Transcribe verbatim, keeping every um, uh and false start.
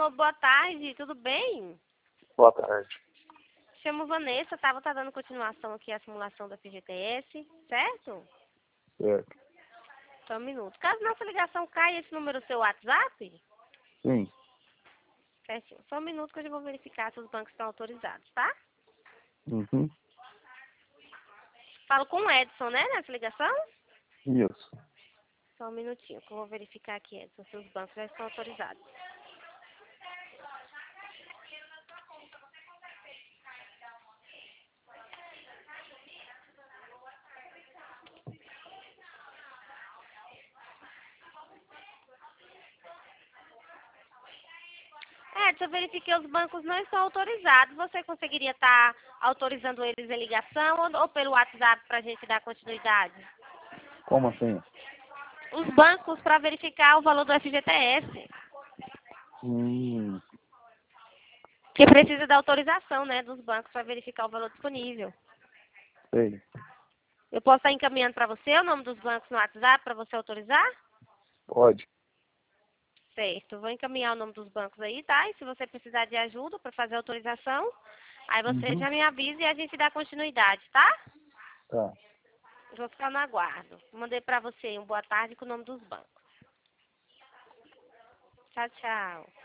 Alô, boa tarde, tudo bem? Boa tarde. Chamo Vanessa, tá? Vou estar dando continuação aqui à simulação da F G T S, certo? Certo. Só um minuto. Caso nossa ligação caia, esse número é o seu WhatsApp? Sim. Certinho. Só um minuto que eu já vou verificar se os bancos estão autorizados, tá? Uhum. Falo com o Edson, né, nessa ligação? Isso. Só um minutinho que eu vou verificar aqui, Edson, se os bancos já estão autorizados. Edson, eu verifiquei os bancos não estão autorizados. Você conseguiria estar autorizando eles em ligação ou, ou pelo WhatsApp para a gente dar continuidade? Como assim? Os bancos para verificar o valor do F G T S. Hum. Que precisa da autorização, né, dos bancos para verificar o valor disponível. Sei. Eu posso estar encaminhando para você o nome dos bancos no WhatsApp para você autorizar? Pode. Certo. Vou encaminhar o nome dos bancos aí, tá? E se você precisar de ajuda para fazer a autorização, aí você Uhum. já me avisa e a gente dá continuidade, tá? Tá. Vou ficar no aguardo. Mandei para você um boa tarde com o nome dos bancos. Tchau, tchau.